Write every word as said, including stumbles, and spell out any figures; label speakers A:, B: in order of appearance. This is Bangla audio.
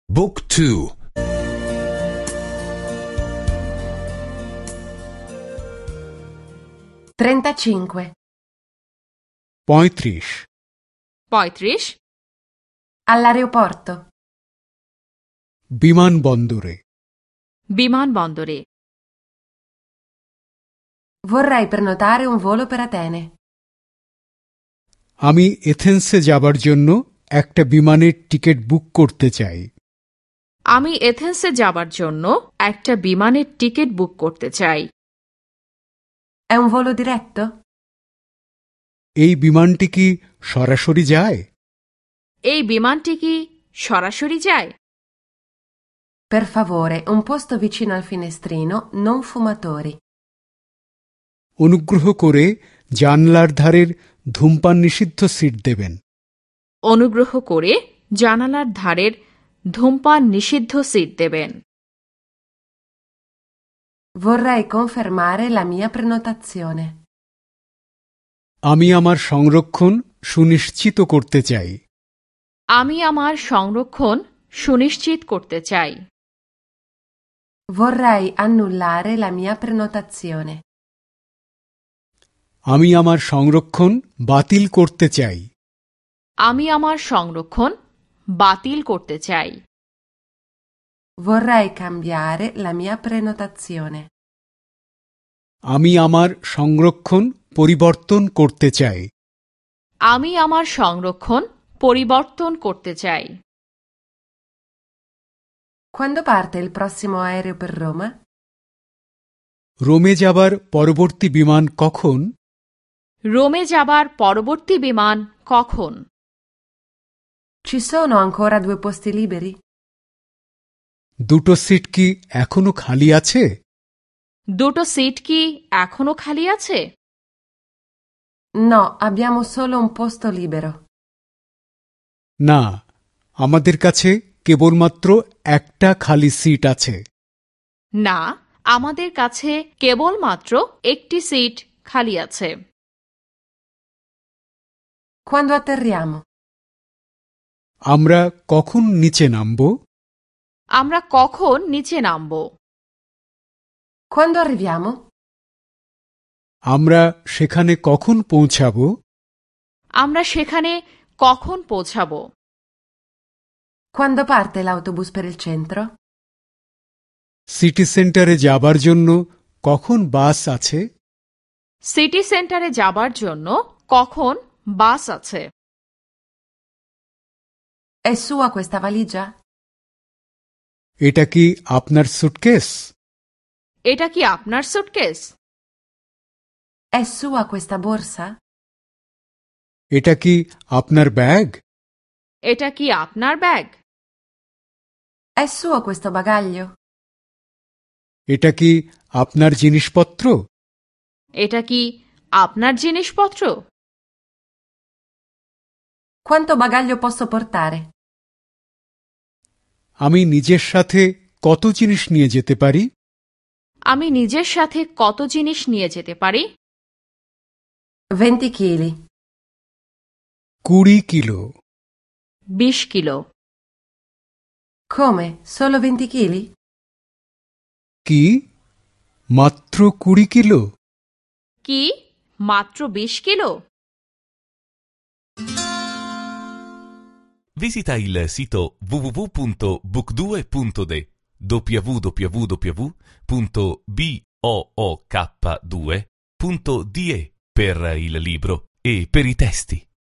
A: Book two.
B: trentacinque.
C: পঁয়ত্রিশ
D: পঁয়ত্রিশ
B: All'aeroporto.
C: বিমানবন্দরে
D: বিমানবন্দরে
B: Vorrei prenotare un volo per Atene.
C: আমি এথেন্সে যাবার জন্য একটা বিমানের টিকিট বুক করতে চাই।
D: আমি এথেন্সে যাবার জন্য একটা বিমানের টিকিট বুক করতে চাই।
B: È un volo diretto?
C: এই বিমানটি কি সরাসরি যায়?
D: এই বিমানটি কি সরাসরি যায়?
B: Per favore, un posto vicino al finestrino, non fumatori.
C: অনুগ্রহ করে জানলার ধারের ধূমপান নিষিদ্ধ সিট দেবেন।
D: অনুগ্রহ করে জানালার ধারের ধূমপান নিষিদ্ধ সিট দেবেন।
B: Vorrei confermare la mia prenotazione.
C: আমি আমার সংরক্ষণ সুনিশ্চিত করতে চাই।
D: আমি আমার সংরক্ষণ সুনিশ্চিত করতে চাই।
B: Vorrei annullare la mia prenotazione.
C: আমি আমার সংরক্ষণ বাতিল করতে চাই।
D: আমি আমার সংরক্ষণ বাতিল করতে চাই।
B: Vorrei cambiare la mia prenotazione.
C: আমি আমার সংরক্ষণ পরিবর্তন করতে চাই।
D: আমি আমার সংরক্ষণ পরিবর্তন করতে চাই।
B: Quando parte il prossimo aereo per Roma?
C: রোমে যাবার পরবর্তী বিমান কখন?
D: রোমে যাবার পরবর্তী বিমান কখন?
B: Ci sono ancora due posti liberi?
C: দুটো সিট কি এখনো খালি আছে?
D: দুটো সিট কি এখনো খালি আছে?
B: No, abbiamo solo un posto libero.
C: না, আমাদের কাছে কেবলমাত্র একটা খালি সিট আছে।
D: না, আমাদের কাছে কেবলমাত্র একটি সিট খালি আছে।
B: Quando atterriamo?
C: আমরা কখন নিচে নামব?
D: আমরা কখন নিচে নামব?
B: Quando arriviamo?
C: আমরা সেখানে কখন পৌঁছাব?
D: আমরা সেখানে কখন পৌঁছাব?
B: Quando parte l'autobus per il centro?
C: City সেন্টারে যাবার জন্য কখন বাস আছে?
D: সিটি সেন্টারে যাবার জন্য কখন বাস আছে?
B: È sua questa valigia?
C: এটা কি আপনার সুটকেস?
D: এটা কি আপনার সুটকেস?
B: È sua questa borsa?
C: এটা কি আপনার ব্যাগ?
D: এটা কি আপনার ব্যাগ?
B: È suo questo bagaglio?
C: এটা কি আপনার জিনিসপত্র?
D: এটা কি আপনার জিনিসপত্র?
B: Quanto bagaglio posso portare?
C: আমি নিজের সাথে কত জিনিস নিয়ে যেতে পারি?
D: আমি নিজের সাথে কত জিনিস নিয়ে যেতে পারি?
B: venti chili.
C: কুড়ি কিলো।
D: বিশ kilo.
B: Come? Solo venti chili?
C: কি? মাত্র কুড়ি কিলো?
D: কি? মাত্র বিশ kilo?
A: Visita il sito w w w punto book due punto d w w w punto book due punto d e per il libro e per i testi.